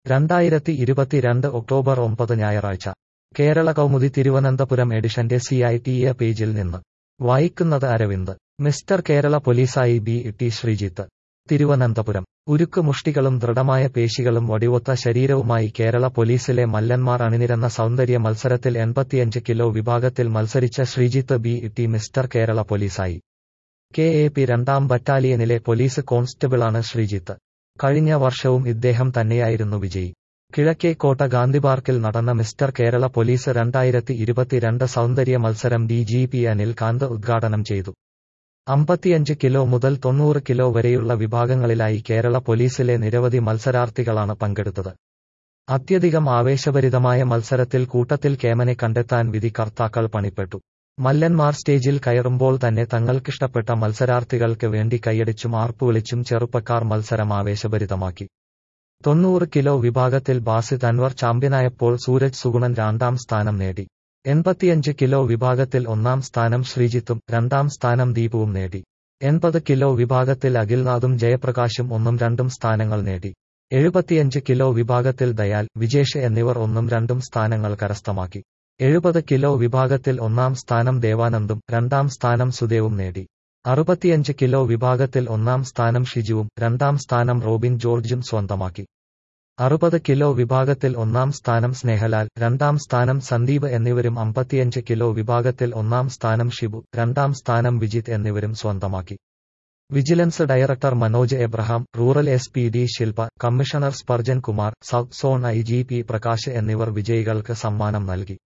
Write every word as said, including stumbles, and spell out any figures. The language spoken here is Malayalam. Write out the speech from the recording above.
രണ്ടായിരത്തി ഇരുപത്തിരണ്ട് ഒക്ടോബർ ഒമ്പത് ഞായറാഴ്ച കേരള കൗമുദി തിരുവനന്തപുരം എഡിഷന്റെ സി ഐ ടി എ പേജിൽ നിന്ന് വായിക്കുന്നത് അരവിന്ദ്. മിസ്റ്റർ കേരള പോലീസായി ബി ടി ശ്രീജിത്ത്. തിരുവനന്തപുരം. ഉരുക്ക് മുഷ്ടികളും ദൃഢമായ പേശികളും വടിവൊത്ത ശരീരവുമായി കേരള പോലീസിലെ മല്ലന്മാർ അണിനിരന്ന സൗന്ദര്യ മത്സരത്തിൽ എൺപത്തിയഞ്ച് കിലോ വിഭാഗത്തിൽ മത്സരിച്ച Sreejith B T mister Kerala പോലീസായി. കെ എ പി രണ്ടാം ബറ്റാലിയനിലെ പോലീസ് കോൺസ്റ്റബിളാണ് ശ്രീജിത്ത്. കഴിഞ്ഞ വർഷവും ഇദ്ദേഹം തന്നെയായിരുന്നു വിജയി. കിഴക്കേക്കോട്ട ഗാന്ധിപാർക്കിൽ നടന്ന മിസ്റ്റർ കേരള പോലീസ് രണ്ടായിരത്തി ഇരുപത്തിരണ്ട് സൗന്ദര്യ മത്സരം D G P Anil Kant ഉദ്ഘാടനം ചെയ്തു. അമ്പത്തിയഞ്ച് കിലോ മുതൽ തൊണ്ണൂറ് കിലോ വരെയുള്ള വിഭാഗങ്ങളിലായി കേരള പോലീസിലെ നിരവധി മത്സരാർത്ഥികളാണ് പങ്കെടുത്തത്. അത്യധികം ആവേശഭരിതമായ മത്സരത്തിൽ കൂട്ടത്തിൽ കേമനെ കണ്ടെത്താൻ വിധികർത്താക്കൾ പണിപ്പെട്ടു. മല്ലന്മാർ സ്റ്റേജിൽ കയറുമ്പോൾ തന്നെ തങ്ങൾക്കിഷ്ടപ്പെട്ട മത്സരാർത്ഥികൾക്ക് വേണ്ടി കൈയടിച്ചും ആർപ്പുവിളിച്ചും ചെറുപ്പക്കാർ മത്സരം ആവേശഭരിതമാക്കി. തൊണ്ണൂറ് കിലോ വിഭാഗത്തിൽ ബാസിത് അൻവർ ചാമ്പ്യനായപ്പോൾ സൂരജ് സുഗുണൻ രണ്ടാം സ്ഥാനം നേടി. എൺപത്തിയഞ്ച് കിലോ വിഭാഗത്തിൽ ഒന്നാം സ്ഥാനം ശ്രീജിത്തും രണ്ടാം സ്ഥാനം ദീപുവും നേടി. എൺപത് കിലോ വിഭാഗത്തിൽ അഖിൽനാഥും ജയപ്രകാശും ഒന്നും രണ്ടും സ്ഥാനങ്ങൾ നേടി. എഴുപത്തിയഞ്ച് കിലോ വിഭാഗത്തിൽ ദയാൽ, വിജേഷ് എന്നിവർ ഒന്നും രണ്ടും സ്ഥാനങ്ങൾ കരസ്ഥമാക്കി. എഴുപത് കിലോ വിഭാഗത്തിൽ ഒന്നാം സ്ഥാനം ദേവാനന്ദും രണ്ടാം സ്ഥാനം സുദേവും നേടി. അറുപത്തിയഞ്ച് കിലോ വിഭാഗത്തിൽ ഒന്നാം സ്ഥാനം ഷിജുവും രണ്ടാം സ്ഥാനം റോബിൻ ജോർജും സ്വന്തമാക്കി. അറുപത് കിലോ വിഭാഗത്തിൽ ഒന്നാം സ്ഥാനം സ്നേഹലാൽ, രണ്ടാം സ്ഥാനം സന്ദീപ് എന്നിവരും അമ്പത്തിയഞ്ച് കിലോ വിഭാഗത്തിൽ ഒന്നാം സ്ഥാനം ഷിബു, രണ്ടാം സ്ഥാനം വിജിത്ത് എന്നിവരും സ്വന്തമാക്കി. Vigilance director Manoj Abraham, rural S P D Shilpa, commissioner Sparjan Kumar, south zone I G P Prakash എന്നിവർ വിജയികൾക്ക് സമ്മാനം നൽകി.